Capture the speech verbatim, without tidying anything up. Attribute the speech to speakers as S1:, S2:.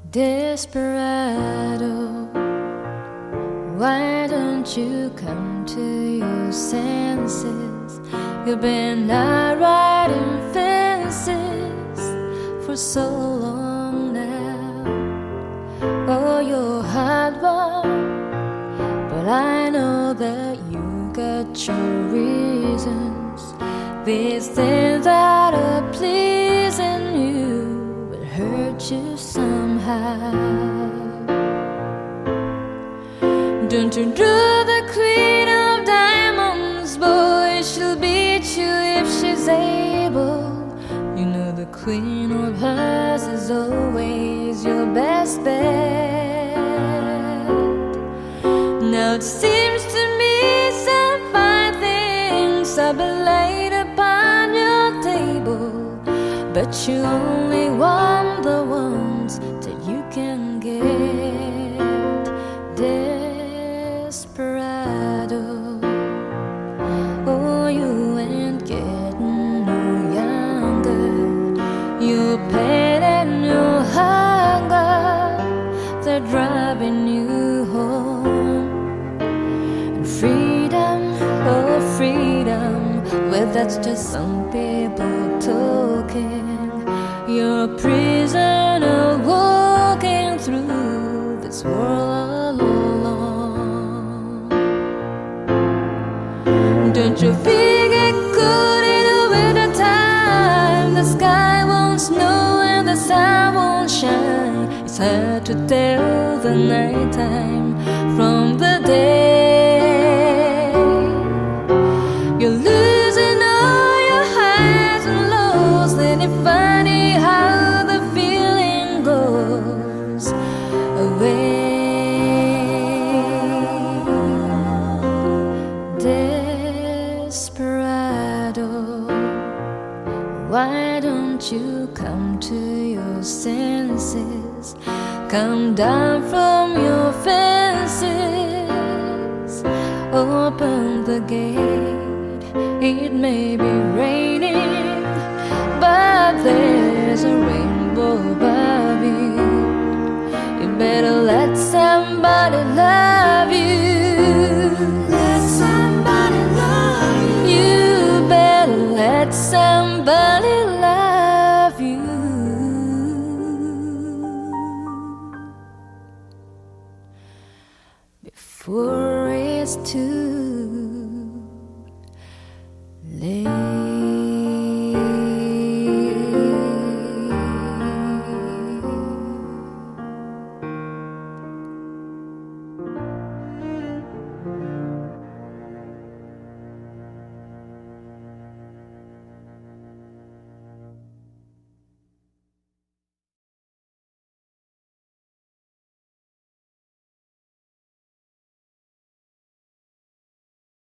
S1: Desperado, why don't you come to your senses? You've been out riding fences for so long now. Oh, you're hard one, but I know that you got your reasons. These things that are pleasing you will hurt you somehow. Don't you do the queen of diamonds, boy, she'll beat you if she's able. You know the queen of hearts is always your best bet. Now it seems to me some fine things have been laid upon your table, but you only want the ones that you can get. Desperado, oh, you ain't getting no younger. Your pain and your hunger, they're driving you home. And freedom, oh freedom, well that's just some people talking. You're a prisoner walking through this world alone. Don't you figure good in the winter time? The sky won't snow and the sun won't shine. It's hard to tell the nighttime from the day. You're losing all your highs and lows, then it's funny how the feeling goes away. Desperado, why don't you come to your senses? Come down from your fences. Open the gate. It may be raining, but there's a rainbow above you. You better let somebody love you. Let somebody love you. You better let somebody love you before it's too